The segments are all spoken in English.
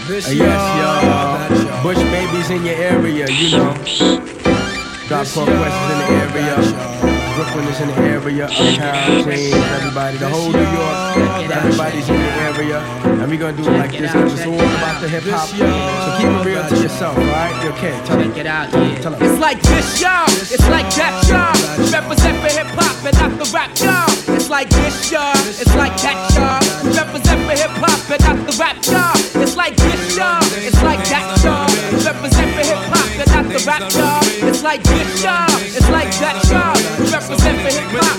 Yes, Bush babies in your area, you know. Drop Quest is in the area. Brooklyn is in the area. Uptown, Queens, everybody. The whole New York, everybody's in the area. And we gonna do it like this because it's all about the hip hop. So keep it real to yourself, alright? Okay, tell them. Tell them. It's like this, y'all. It's like that, y'all. Represent for hip hop and not the rap, y'all. It's like this, y'all. It's like that, y'all. Represent for hip hop and not the rap, y'all. It's like this, y'all. It's like that, y'all. Represent for hip hop and not the rap, y'all. It's like this, y'all. It's like that, y'all. Represent for hip hop,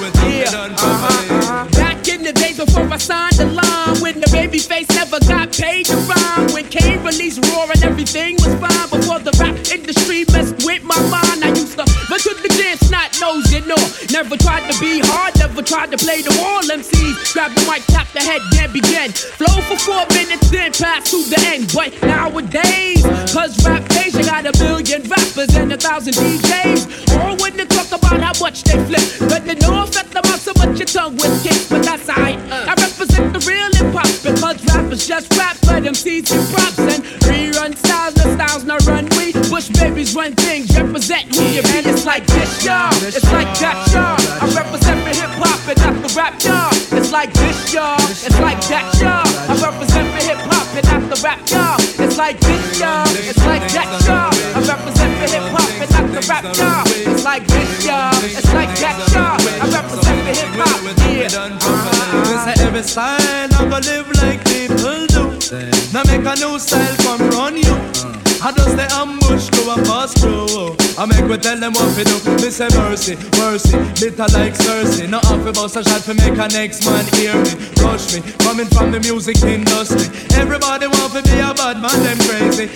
yeah. Back in the days before I signed the line, when the baby face never got paid to rhyme, when Kane released Raw and everything was fine, before the rap industry messed with my mind, I used to run to the jam, snot nose, you know. Never tried to be hard, never tried to play the wall. MCs grab the mic, tap the head, then begin. Flow for 4 minutes, then pass to the end. But nowadays, cause rap days, you got 1 million rappers and 1,000 DJs. All when they talk about how much they flip, but they know affect them out so much your tongue with kicks. But that's alright, I represent the real hip hop, because rappers just rap, but MCs do props and rerun styles. The styles not run we. Bush babies run things, represent who you be. It's like this, y'all. It's like that, y'all. I represent for hip hop and not the rap, y'all. It's like this, y'all. It's like that, y'all. I represent for hip hop and not the rap, y'all. It's like this, y'all. It's like that, y'all. I represent for hip hop and not the rap, y'all. It's like this, y'all. It's like that, y'all. I represent for hip hop, yeah. This every style I go live like people do. Now make a new style come run you. I just the ambush to a fast through. I make we tell them what we do. Me say mercy, mercy, bitter like Cersei. Not off about a shot to make a next man hear me. Rush me, coming from the music industry. Everybody want to be a bad man, them crazy.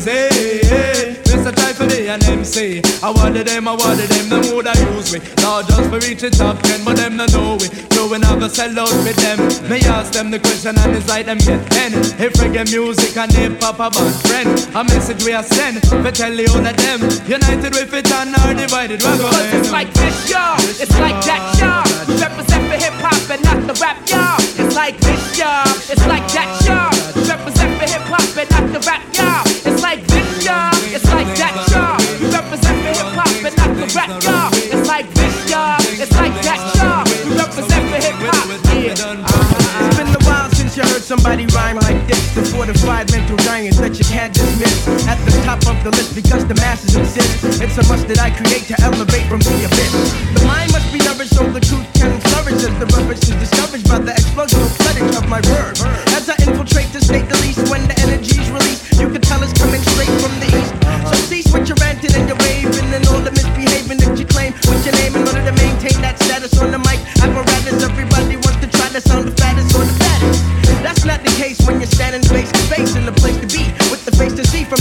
Easy, Mr. try to be an MC. I wanted them, them would I use me. Not just for reach the top 10, but them no know it. Doing I go sell out with them. Me ask them the question and it's like them get 10. If reggae music and hip hop a bad friend, I miss we are sent, but tell you all of them. United with it and are divided. Cause it's like this, y'all. It's like that, y'all. We represent for hip hop and not the rap, y'all. It's like this, y'all. It's like that, y'all. We represent for hip hop and not the rap, y'all. It's like this, y'all. It's like that, y'all. We represent for hip hop and not the rap, y'all. It's like this, y'all. It's like that, y'all. We represent for hip hop, yeah. It's been a while since you heard somebody rhyme like this. The fortified mental giants that you can't dismiss. At the top of the list because the masses exist. It's a must that I create to elevate from the abyss. The mind must be nourished so the truth can flourish, as the rubbish is discouraged by the explosion of floodage of my words. As I infiltrate to state the least, when the energy's released, you can tell it's coming straight from the east. So cease with your ranting and your raving and all the misbehaving that you claim with your name in order to maintain that status on the mic. Apparatus, everybody wants to try to sound the fattest or the fattest. That's not the case when you're standing face to face in the place to be, with the face to see from